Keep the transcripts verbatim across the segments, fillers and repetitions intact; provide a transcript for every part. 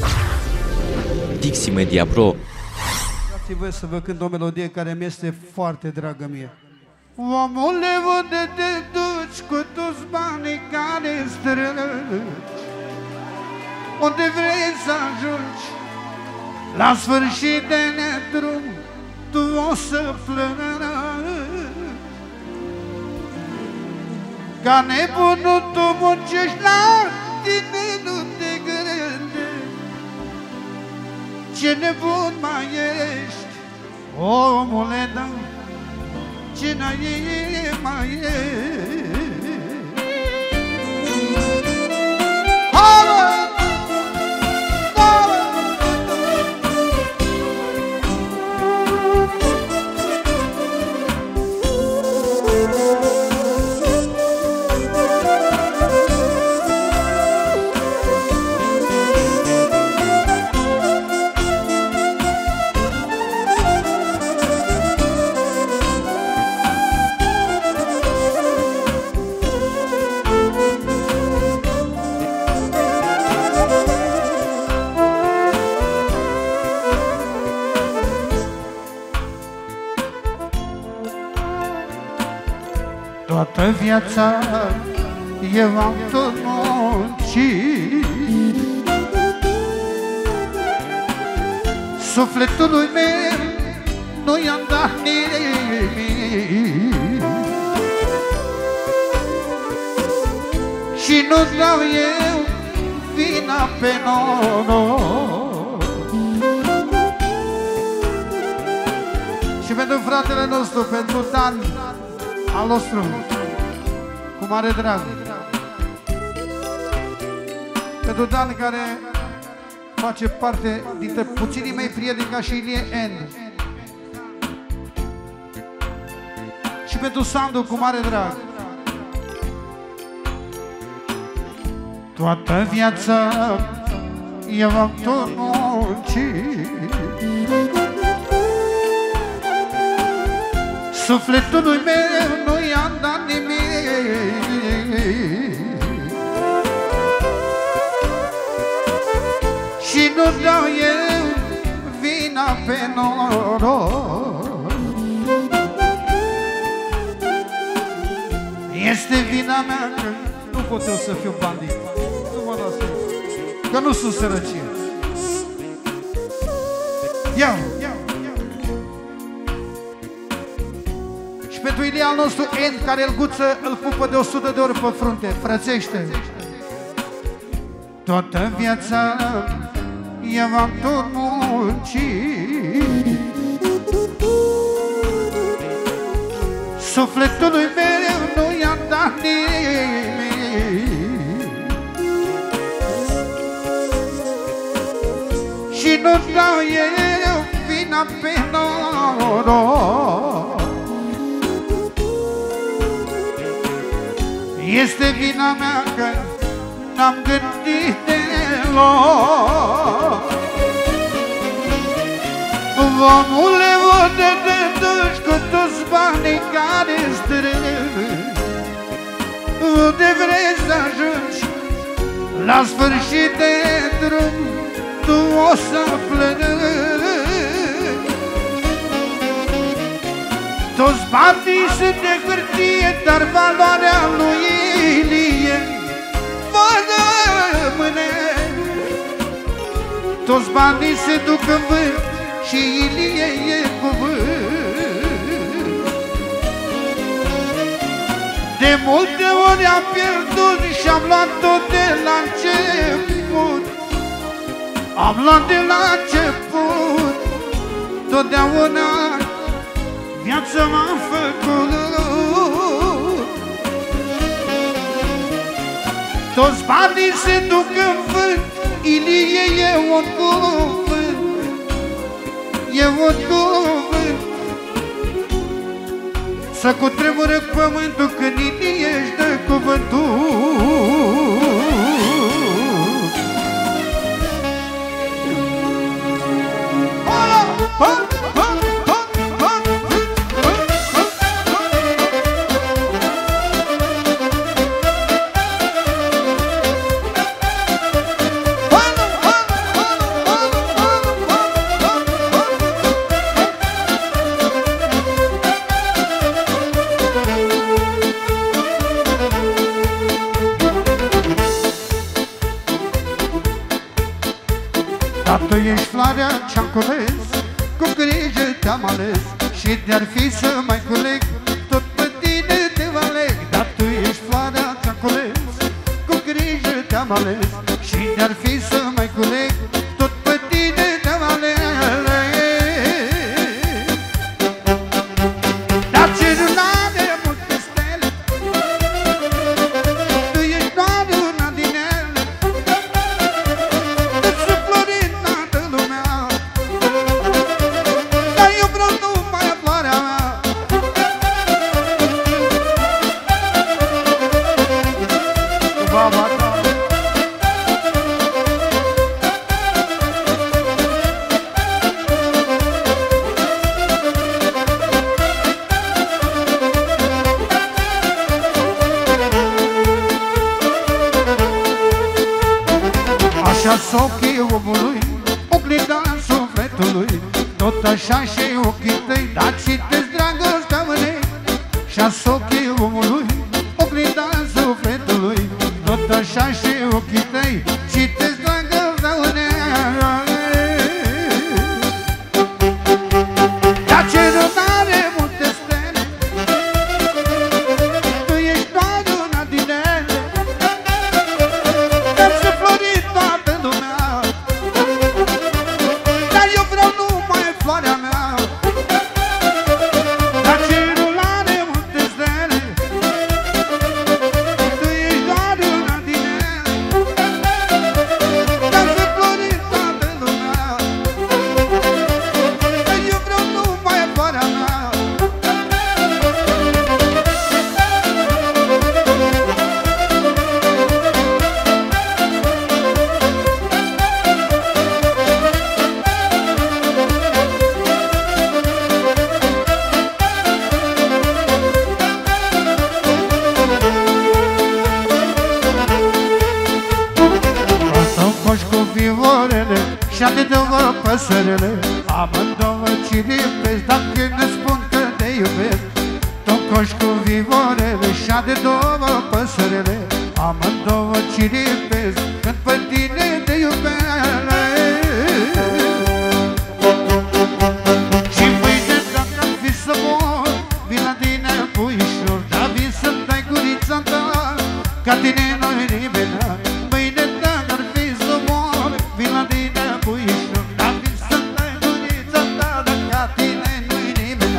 Dixi Media Pro. Dați-vă să vă cânt o melodie care mi este foarte dragă mie. Omule, unde te duci cu toți banii care strângi? Unde vrei să ajungi? La sfârșit de drum tu o să plângi. Ca nebunul tu muncești, la tine nu te gândești. Ce nebun mai ești, omule, da, ce n-ai mai ești. Toată viața eu am tot muncit, sufletului meu nu i-am dat nimic și nu dau eu vina pe noroc. Și pentru fratele nostru, pentru Dan, al nostru, cu mare drag, pentru Dan, care face parte dintre puținii mei prieteni ca și Ilie N, și pentru Sandu, cu mare drag. Toată viața eu am tot muncit, sufletului meu nu i-am dat nimic și nu dau eu vina pe noroc. Este vina mea că nu pot eu să fiu bandit, nu mă las eu, că nu sunt sărăcie. Iau, iau. Pentru Ilie al nostru N, care îl guță, îl pupă de o sută de ori pe frunte, frățește. Toată viața eu am tot muncit, sufletului meu nu i-am dat nimic și nu dau eu vina pe noroc. Este vina mea că n-am gândit deloc. Omule, unde te duci cu toți banii care strângi? Unde vrei să ajungi? La sfârșit de drum tu o să plângi. Toți banii sunt de hârtie, dar valoarea lui Ilie va rămâne. Toți banii se duc în vânt și Ilie e cuvânt. De multe ori am pierdut și-am luat tot de la început. Am luat de la început. Totdeauna viața m-a făcut. Toți banii se duc în vânt, Ilie e un cuvânt, e un cuvânt. Să cutremură pământul când Ilie își dă cuvântul. Dar tu ești floarea ce-am cules, cu grijă te-am ales. Și de-ar fi să mai culeg, tot pe tine te aleg. Dar tu ești floarea ce-am cules, cu grijă te-am ales. Și de-ar fi să mai culeg, tot pe tine te-am ales. Dar cerul are multe stele, tu ești doar una din ele. Îți sunt florit toată lumea, dar eu vreau numai floarea mea. Cu baba ta. Așa-s ochii omului, oglinda sufletului. Tot așa și ochii tăi, dar citesc dragostea mânei. Așa-s ochii omului, oglinda sufletului. Tot așa și ochii tăi, citesc dragostea mânei. Dar cerul n-are multe stele, tu ești doar una din ele. Dar să florit toată lumea, dar eu vreau numai floarea mea. Dar cerul are multe stele, tu ești doar una din ele. Dar să florit toată lumea, dar eu vreau numai floarea mea. Asta-mi coși cu fiorele și de două păsărele. Amândouă ciripesc dacă ne spun că te iubesc. Tu-mi coși cu fiorele și de două păsărele. Amândouă ciripesc când pe tine te iubesc. Și mâine dacă-mi fi să mor, vin la tine puișor, dar vin să-mi dai gurița ta, ca tine nu-i nimeni. Mâine dacă-mi fi să mor, vin la tine puișor, dar vin să-mi dai gurița ta, dar ca tine nu-i nimeni.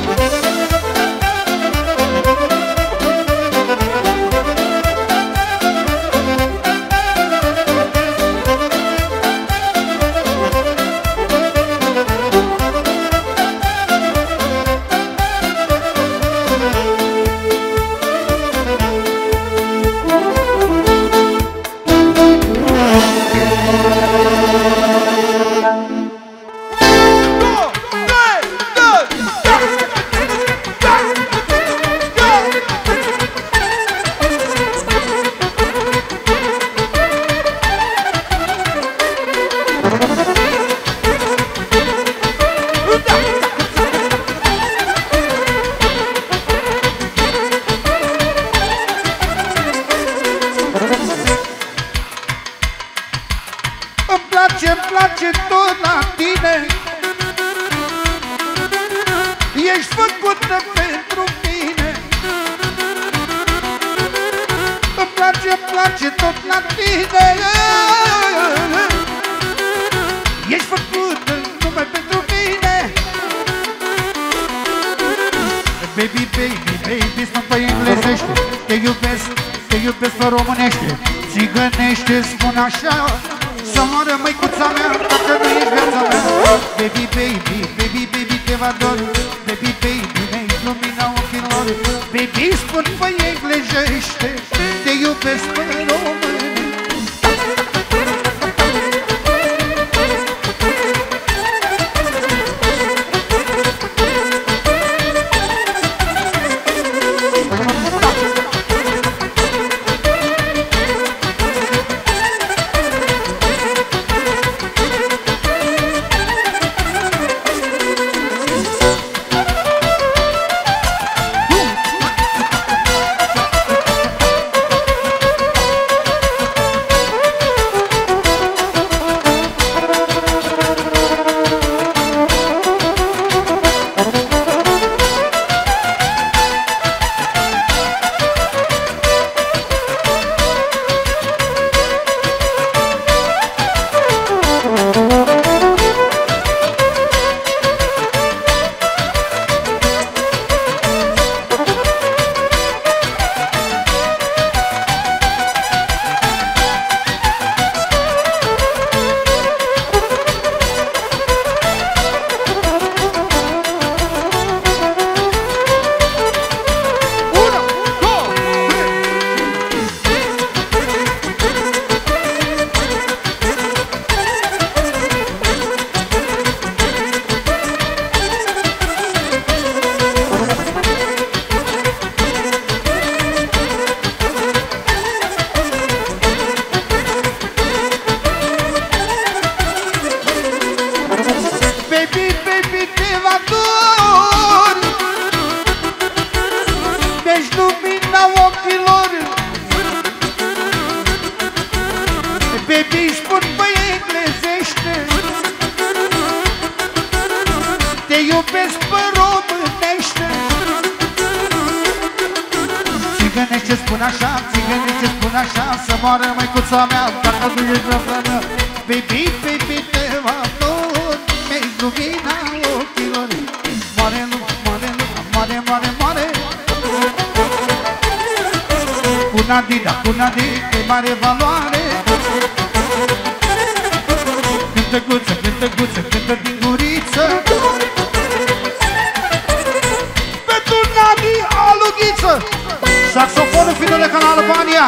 Îmi place, îmi place tot la tine. Ești făcută pentru mine. Îmi place, îmi place tot la tine. Ești făcută numai pentru mine. Baby, baby, baby, spun pe englezește. Te iubesc, te iubesc pe românește. Țigănește, spun așa: să moară măicuța mea, dacă nu ești viața mea. Baby, baby, baby, baby, te va dor. Baby, baby, mi-ai lumina ochilor. Baby, spun pe englezește. Te iubesc pe românește. iubesc pe românește. Țigănește spun așa, țigănește spun așa, să moară măicuța mea dacă nu ești rămână. Baby, baby, te va tot, mi-ai lumina ochilor. Moare, moare, moare, moare, moare. Puna dida, puna dida, de mare valoare. Cântă guță, cântă guță, cântă din guriță. Pentru Nadi Alughiță. Saxofonul finule ca în Albania.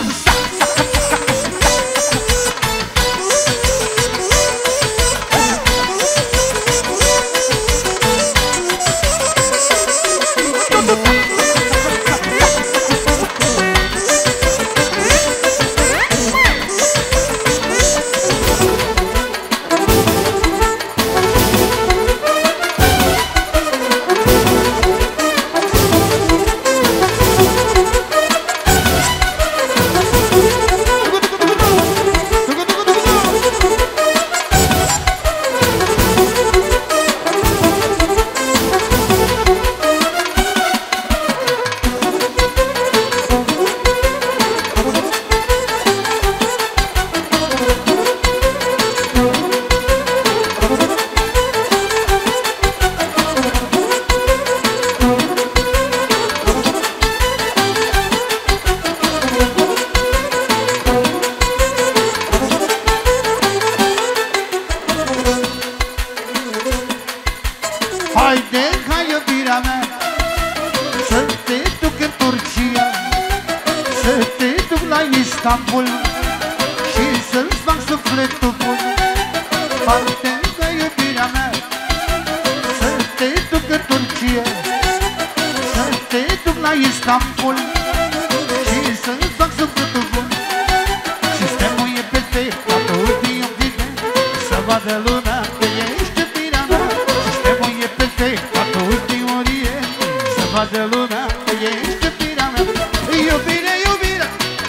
Haide ca iubirea mea să te duc în Turcia, să te duc la Istanbul și să-ți fac sufletul bun. Haide ca iubirea mea să te duc în Turcia, să te duc la Istanbul și să-ți fac sufletul bun. Sistemul e perfect, toată ultimul vine să vadă luna că ești iubirea mea. Toată ultimul e să vadă luna că ești iubirea mea. Iubire, iubire,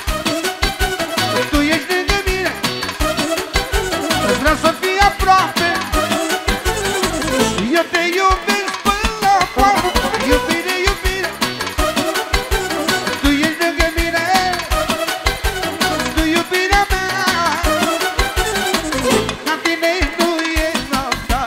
tu ești lângă mine, vreau să fii aproape. Eu te iubesc până la moarte. Iubire, iubire, tu ești lângă mine, tu iubirea mea. La tine nu e noaptea.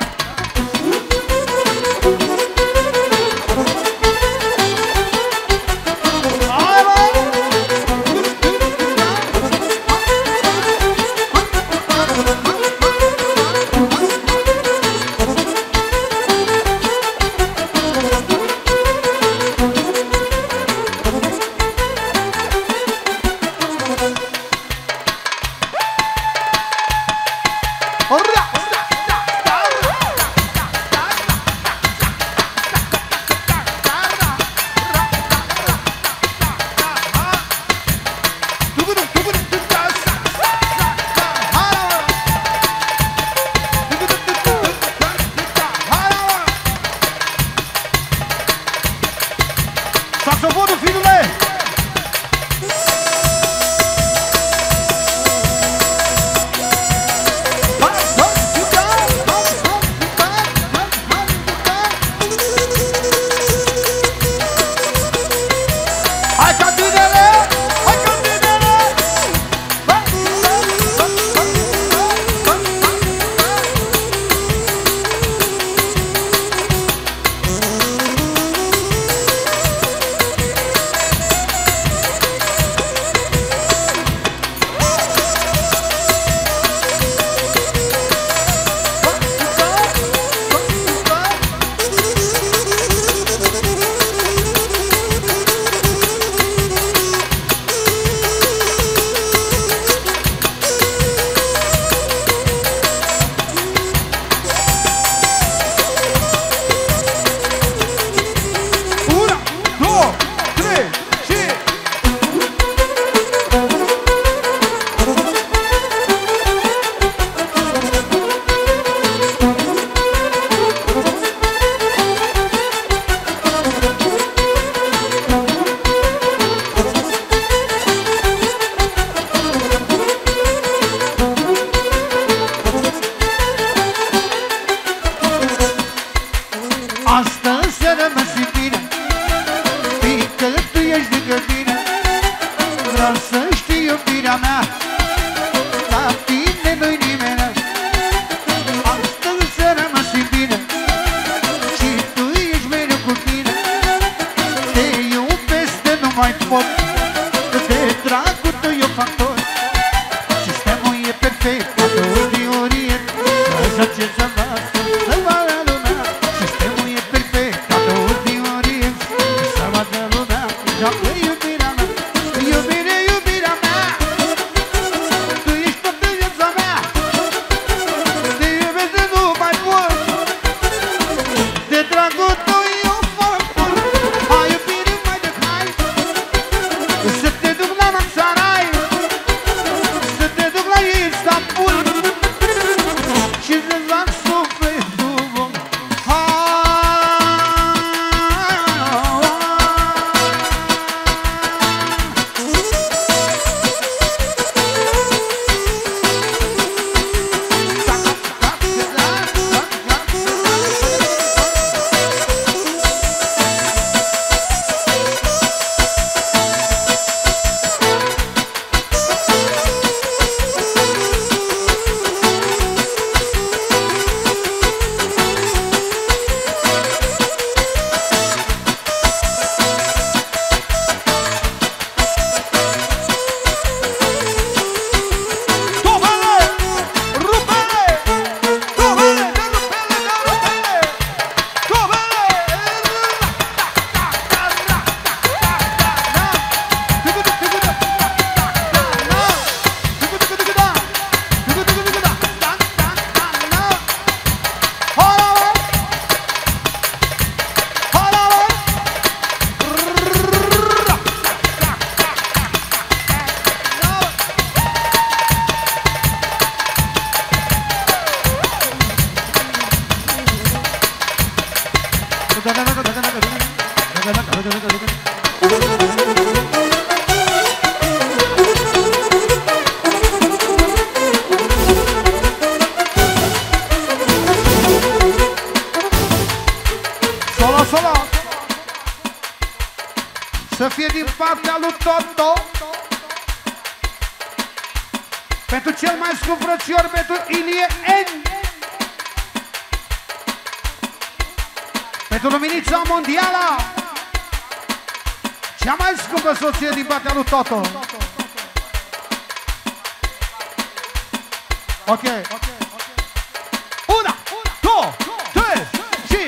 Saxofonul finule! Hai, hai, ce să fac să vadă lumea sistemul e perfect ca douăzeci ori să vadă lumea joacă iubirea mea iubire, iubirea mea tu ești toată viața mea te iubesc de nu mai pot de dragul tău eu fac tot hai iubire mai de hai să te duc la Naxarai să te duc la Istanbul și să-ți fac sufletul bun să fie din partea lui Toto pentru cel mai scump frățior, pentru Ilie N, pentru Luminița Mondială, cea mai scumpă soție din partea lui Toto. Ok. Una, două, trei, și...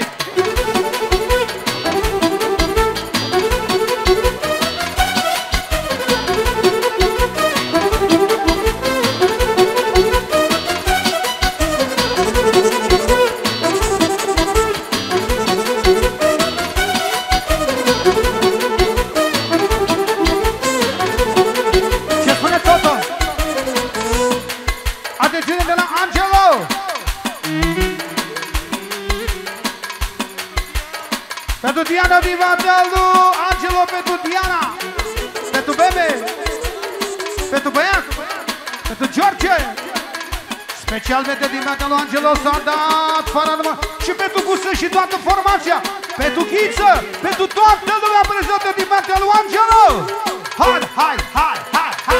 Pentru Diana din partea lui Angelo, pentru Diana, pentru Bebe, pentru băiat, pentru George, specialmente din partea lui Angelo s-a dat fără număr și pentru Gusă și toată formația, pentru Ghiță, pentru toată lumea prezentă din partea lui Angelo. Hai, hai, hai, hai, hai!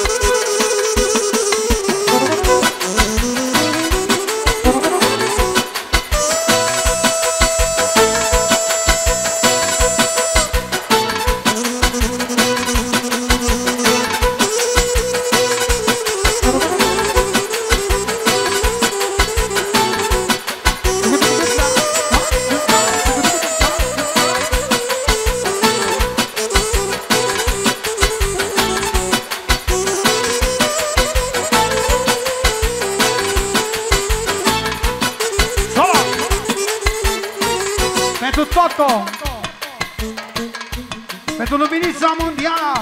Pentru Toto, pentru Luminița Mondială,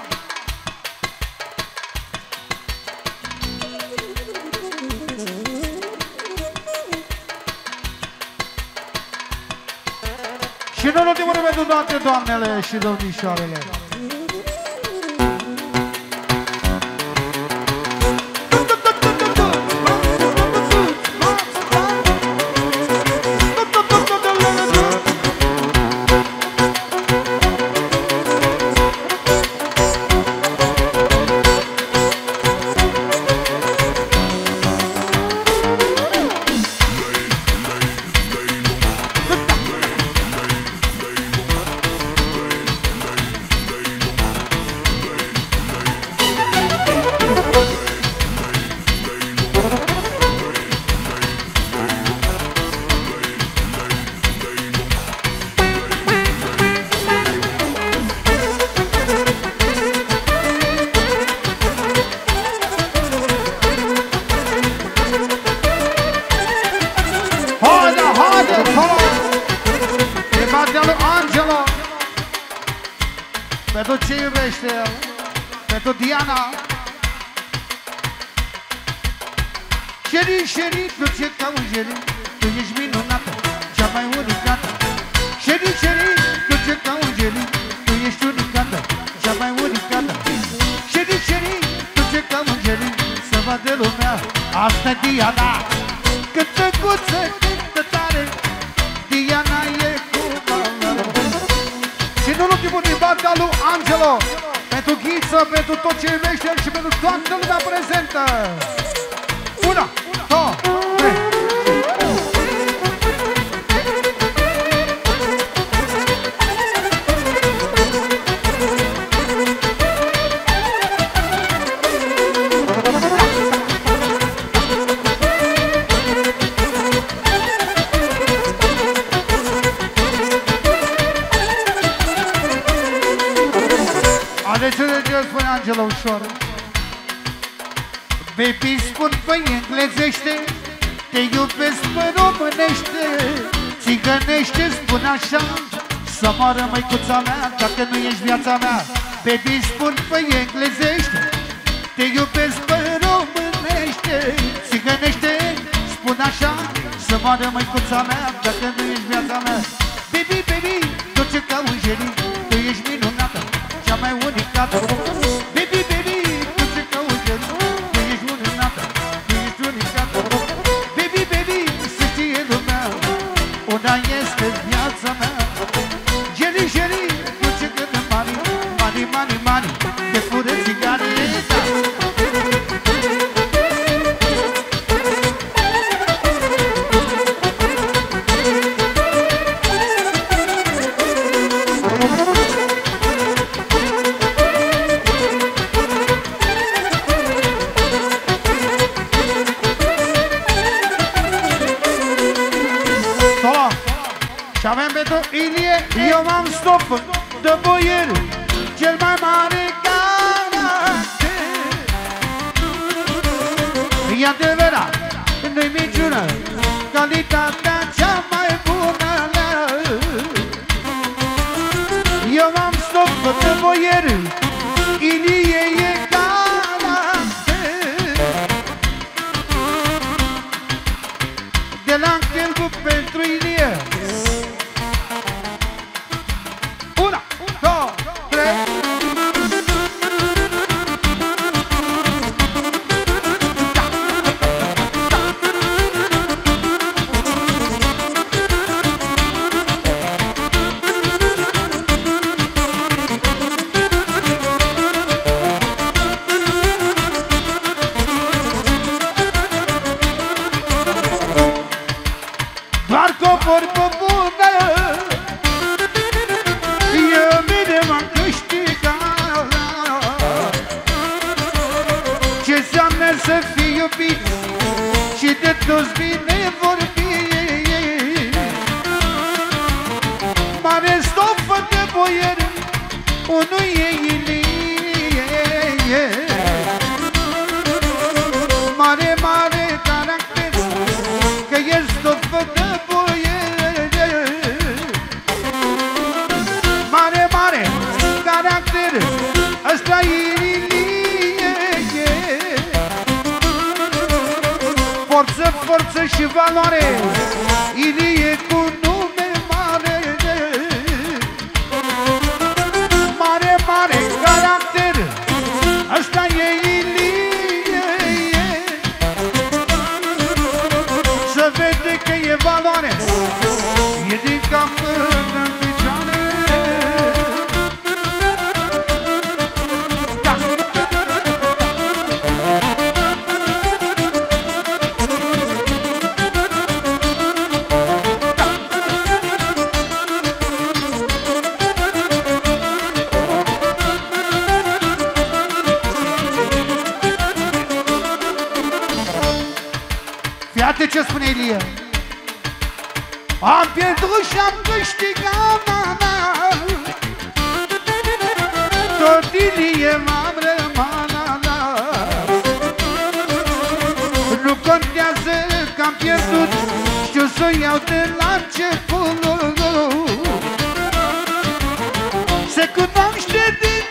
și în ultimul rând pentru toate doamnele și domnișoarele. Pentru ce iubește el, pentru Diana. Șeri, șeri, tu ce cauți, șeri, tu ești minunată, cea mai unicată. Șeri, șeri, tu ce cauți, șeri, tu ești unicată, cea mai unicată. Șeri, șeri, tu ce cauți, șeri, să vadă lumea, asta-i Diana. Cântă guță, cântă tare, Diana e cu mama. Și nu ultimul din partea lui Angelo, pentru Ghiță, pentru tot ce iubește el și pentru toată lumea prezentă. Una, două, trei. Adeți-le ce spune Angela ușor. Baby, spun pe englezește, te iubesc pe românește, țigănește, spun așa, să moară măicuța mea, dacă nu ești viața mea. Baby, spun pe englezește, te iubesc pe românește, țigănește, spun așa, să moară măicuța mea, dacă nu ești viața mea. Baby, baby, tot ce cauți, Jeri, tu ești minunată, cea mai unicată. Baby, baby, tot ce cauți, Jeri, baby, baby, să știe lumea, una este viața mea. Jeri, Jeri, nu ce gândă mani, mani, mani, mani, de fură țigane. Și avem pentru Ilie, eu m-am stop de boier, cel mai mare caracter. E adevărat, nu-i minciună, calitatea cea mai bună. Eu m-am stop de boier, Ilie e caracter. De la Chelbu pentru Ilie. Una, două, trei. Doar cobori pe bună, eu bine m-am câștigat. Ce înseamnă să fii iubit și de toți bine vorbit. Mare stofă de boier, unul e Ilie. Mare, mare caracter, că e stofă de boier. Mare, mare caracter, ăsta e Ilie. Forță, forță și valoare, Ilie cu nume mare. Mare, mare caracter, ăsta e Ilie. Să vede că e valoare, e din cap până în picioare. Iată ce spune Ilie. Am pierdut și am câștigat, mama, tot Ilie m-am rămas. Nu contează că am pierdut, știu să o iau de la început. Se cunoaște din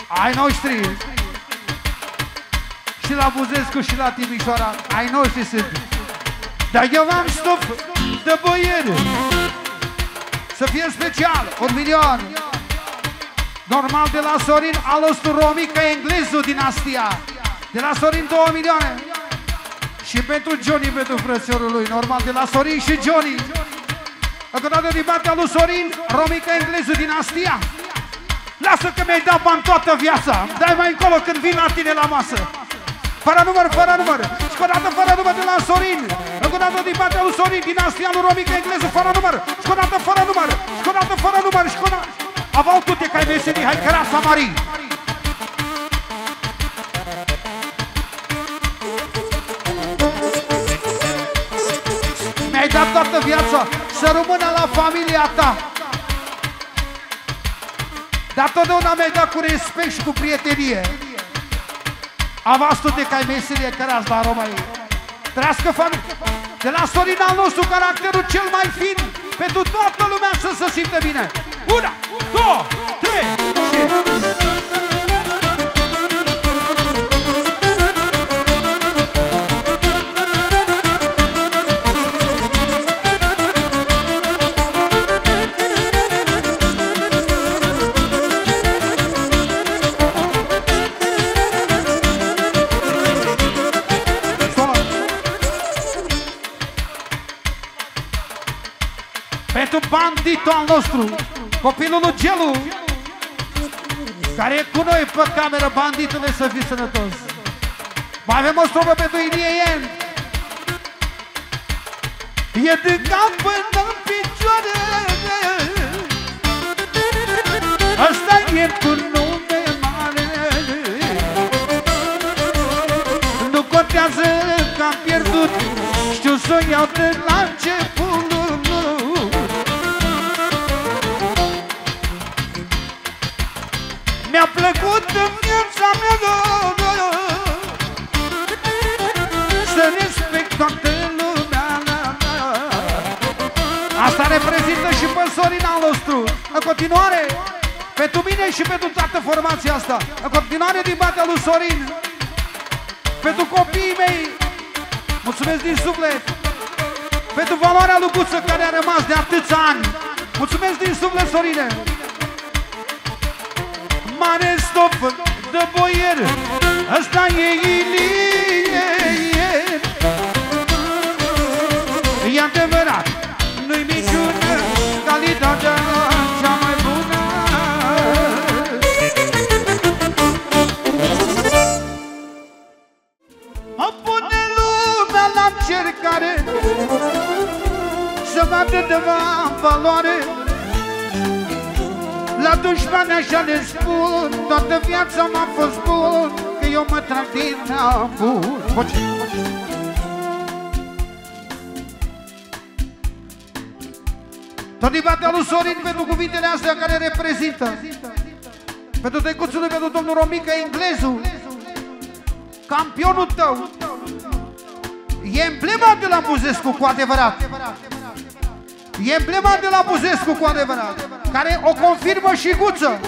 ai noștri. Și la Buzescu și la Timișoara, ai noștri sunt. Dar eu am stop de băieri. Să fie special, un milion. Normal de la Sorin, al nostru Romica Englezu dinastia. De la Sorin două milioane. Și pentru Johnny, pentru frățiorul lui, normal de la Sorin și Johnny. Încă o dată din partea lui Sorin, Romica Englezu dinastia. Lasă că mi-ai dat bani toată viața. Dai mai încolo când vin la tine la masă. Fără număr, fără număr. Și o dată fără număr de la Sorin. Încă o dată din partea lui Sorin, dinastia lui Romica Englezu, fără număr. Și o dată fără număr. Și o dată fără număr. Și o dată... Avau tute ca-i meserii, hai cărața Marii. Mi-ai dat toată viața să rămână la familia ta. Dar totdeauna mi-ai dat cu respect și cu prietenie. Avați tute ca-i meserie, cărați la România. Trească familia. De la Sorin al nostru, caracterul cel mai fin, pentru toată lumea să se simtă bine. Una, două, trei și... Pentru banditul al nostru, copilul lui Gelu, care e cu noi pe cameră, banditule, să fii sănătos. Mai avem o strofă pentru Ilie Ien. E din cap până în picioare, ăsta e cu nume mare. Nu contează că am pierdut, știu să o iau de la început. Mi-a plăcut în viața mea să respect toată lumea. Asta reprezintă și pe Sorin al nostru. În continuare, pentru mine și pentru toată formația asta. În continuare din partea lui Sorin, pentru copiii mei, mulțumesc din suflet. Pentru valoarea lui Guță care a rămas de atâția ani, mulțumesc din suflet, Sorine. Mare stop de boier, ăsta e Ilie. E adevărat, nu-i minciună, calitatea cea mai bună. Mă pune lumea la încercare să vadă de valoare. La dușmani așa le spun, toată viața m-a fost bun, că eu mă trag din apur. Tot din partea lui Sorin pentru cuvintele astea care reprezintă, pentru tăicuțul lui, pentru domnul Romica Englezu, campionul tău, e emblema de la Buzescu cu adevărat. E emblema de la Buzescu cu adevărat, care o confirmă și Guță,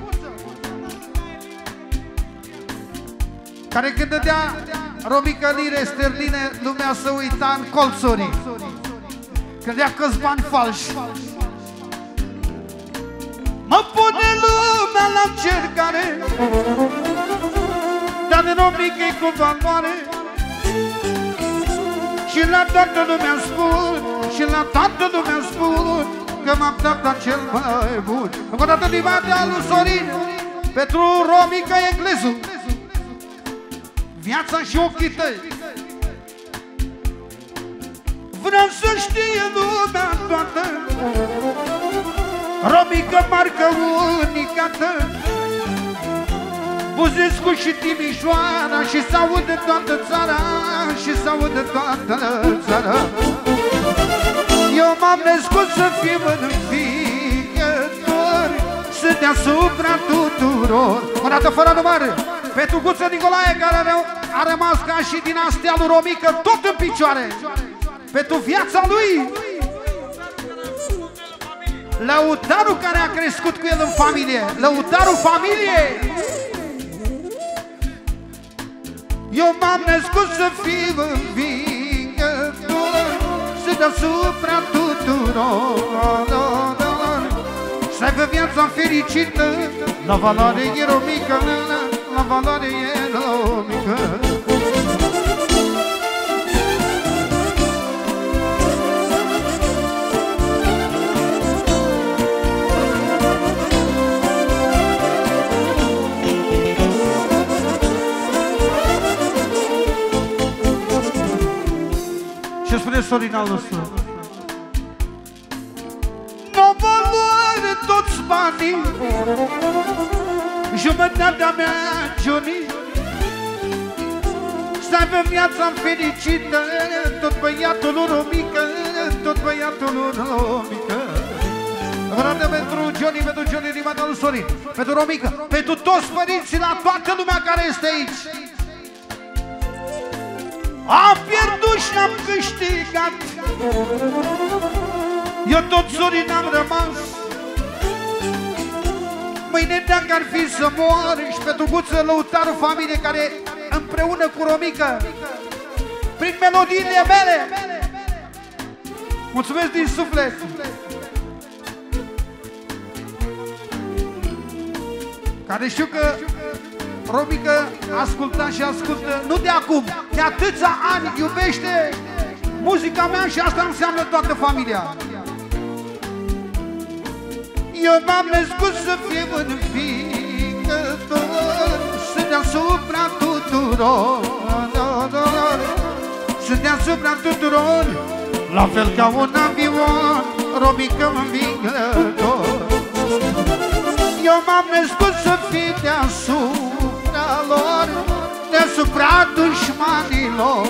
care când dădea Romica lire sterline, lumea să uita în colțuri, când dea câți bani falși. Mă pune lumea la încercare, dar de Romica-i cu valoare. Și la toată lumea spun, și la toată lumea spun că m-am dat la cel mai bun. Încă o dată din partea lui Sorin, pentru Romica Englezu, viața și ochii tăi. Vreau să știe lumea toată, Romica marcă unicată, Buzescu și Timișoara, și s-aude toată țara, și s-aude toată țara. Eu m-am născut să fiu învingător, să deasupra tuturor. O dată fără număr, pentru Guță Nicolae, care a rămas ca și dinastia lui Romica tot în picioare, pentru viața lui. Lăutarul care a crescut cu el în familie, lăutarul familiei. Eu m-am născut să fiu învingător, să deasupra tuturor, să aibă viața fericită, la valoare eromică, la valoare eromică. Ce spune Sorin al nostru? N-o valoare toți banii, jumătatea mea, Johnny, să aibă viața fericită, tot băiatul lui Romică, tot băiatul lui Romică. Vreau pentru Johnny, pentru Johnny, rimata lui Sorin, pentru Romică, pentru toți părinții, la toată lumea care este aici. Am pierdut și am câștigat, eu tot Sorin am rămas. Mâine dacă ar fi să mor, și pentru Guță Lăutaru, familie care împreună cu Romică, prin melodiile mele, mulțumesc din suflet. Care știu că Romică asculta și ascultă, nu de acum, de atâția ani iubește muzica mea și asta înseamnă toată familia. Eu m-am născut să fiu învingător, să deasupra tuturor, să deasupra tuturor, la fel ca un avion, Romică învingător. Eu m-am născut să fiu deasupra lor, deasupra dușmanilor,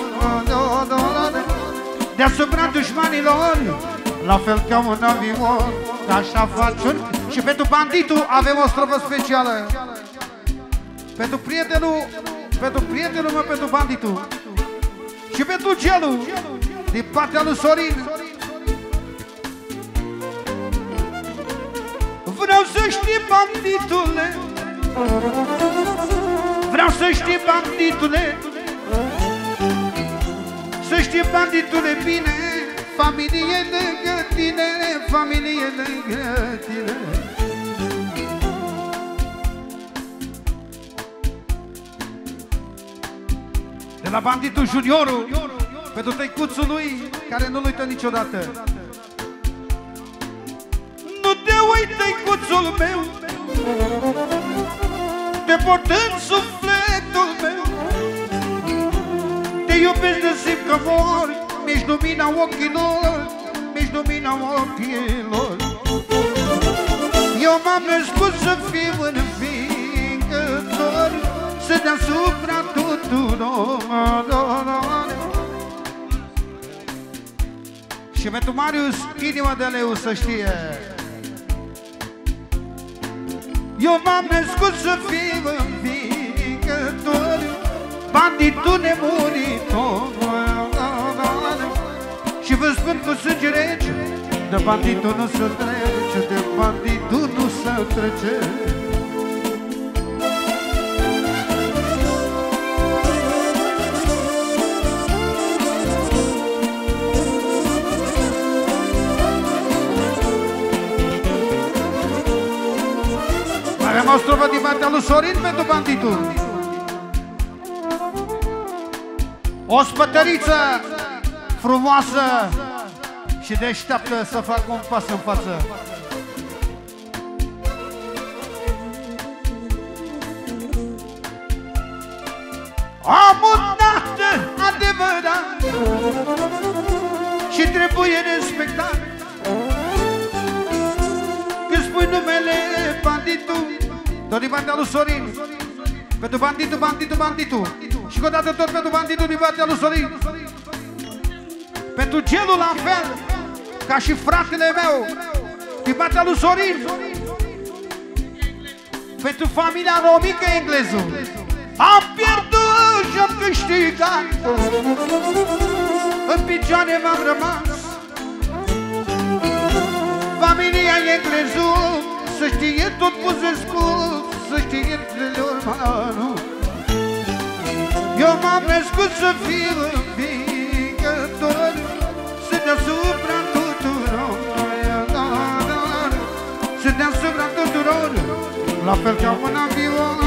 deasupra dușmanilor, la fel ca un avion, așa faci un... Și pentru banditul avem o strofă specială. Pentru prietenul, pentru prietenul meu, pentru banditul. Și pentru gelul, din partea lui Sorin. Vreau să știi, banditule, vreau să știi, banditule, să știi, banditule, bine, familie lângă tine, familie lângă tine. De la banditul Juniorul, pentru tăicuțul lui, care nu-l uită niciodată. Nu te uit, tăicuțul meu, te port în sufletul meu, te iubesc de simt că mor, mi-ești lumina ochilor, mi-ești lumina ochilor. Eu m-am născut să fiu învingător, să deasupra tuturor. Și pentru Marius, inima de leu să știe. Eu m-am născut să fiu învingător, banditul nemuritor. Și vă spun cu sânge rece, de banditul nu se trece, de banditul nu se trece. Avem o strofă din partea lui Sorin pentru banditul. O spătăriță frumoasă și deșteaptă să facă un pas în față. Am un tată adevărat și trebuie respectat. Când spui numele banditul, tot din partea lui Sorin, pentru banditul, banditul, banditul. Și o dată tot pentru banditul din partea lui Sorin. Pentru gelul la fel, ca și fratele meu, din partea lui Sorin. Pentru familia Romică englezul. Am pierdut și am câștigat, în picioare m-am rămas. Familia englezul, să știe tot Buzescu, să știe Leormanu. Eu m-am născut să fiu învingător, să deasupra tuturor, să deasupra tuturor, la fel ca un avion.